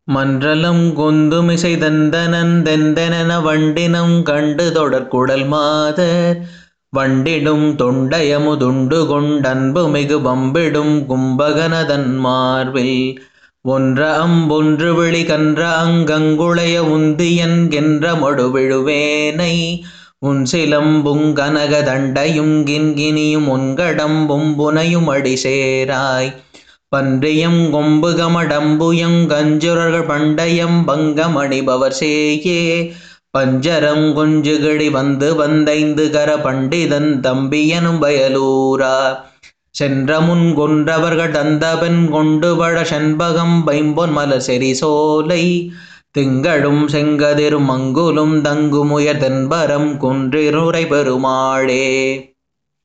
மன்றலம் கொந்துமிசை தந்தனன் தெந்தென வண்டினம் கண்டு தொடர்குடல் மாதர் வண்டிடும் தொண்டயமுதுண்டு கொண்டன்பு மிகு பம்பிடும் கும்பகனதன் மார்பில் ஒன்ற அம்பொன்று விழி கன்ற அங்கங்குளைய உந்தியன் என்ற மடுவிழுவேனை உன் சிலம்புங் கனக தண்டையும் கிண்கிணியும் உன்கடம்பும் புனையும் அடிசேராய் பன்றியம் கொம்பு கமடம்புயங் கஞ்சுரர்கள் பண்டயம் பங்கமணிபவர் சேயே பஞ்சரம் கொஞ்சுகிழி வந்து வந்தைந்து கர பண்டிதன் தம்பியனும் பயலூரா சென்ற முன் கொன்றவர்கள் தந்தபெண் கொண்டு வழ செண்பகம் பைம்பொன் மலர் செறி சோலை திங்களும் செங்கதிரும் மங்குலும் தங்குமுயர் தென்பரம் குன்றிருரை பெருமாளே.